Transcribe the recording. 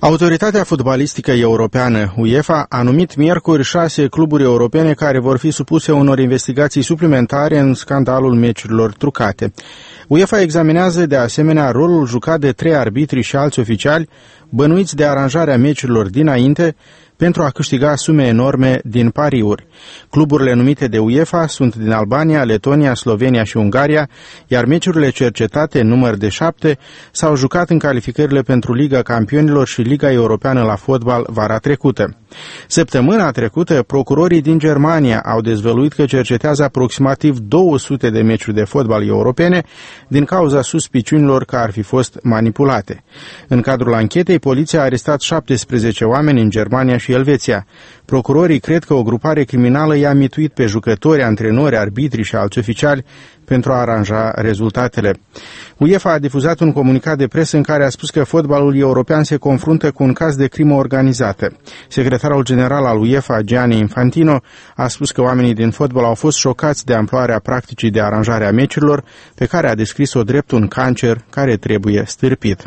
Autoritatea fotbalistică europeană, UEFA, a numit miercuri 6 cluburi europene care vor fi supuse unor investigații suplimentare în scandalul meciurilor trucate. UEFA examinează de asemenea rolul jucat de 3 arbitri și alți oficiali bănuiți de aranjarea meciurilor dinainte pentru a câștiga sume enorme din pariuri. Cluburile numite de UEFA sunt din Albania, Letonia, Slovenia și Ungaria, iar meciurile cercetate, în număr de 7, s-au jucat în calificările pentru Liga Campionilor și Liga Europeană la fotbal vara trecută. Săptămâna trecută, procurorii din Germania au dezvăluit că cercetează aproximativ 200 de meciuri de fotbal europene din cauza suspiciunilor că ar fi fost manipulate. În cadrul anchetei, poliția a arestat 17 oameni în Germania și Elveția. Procurorii cred că o grupare criminală i-a mituit pe jucători, antrenori, arbitri și alți oficiali pentru a aranja rezultatele. UEFA a difuzat un comunicat de presă în care a spus că fotbalul european se confruntă cu un caz de crimă organizată. Secretarul general al UEFA, Gianni Infantino, a spus că oamenii din fotbal au fost șocați de amploarea practicii de aranjare a meciurilor, pe care a descris-o drept un cancer care trebuie stârpit.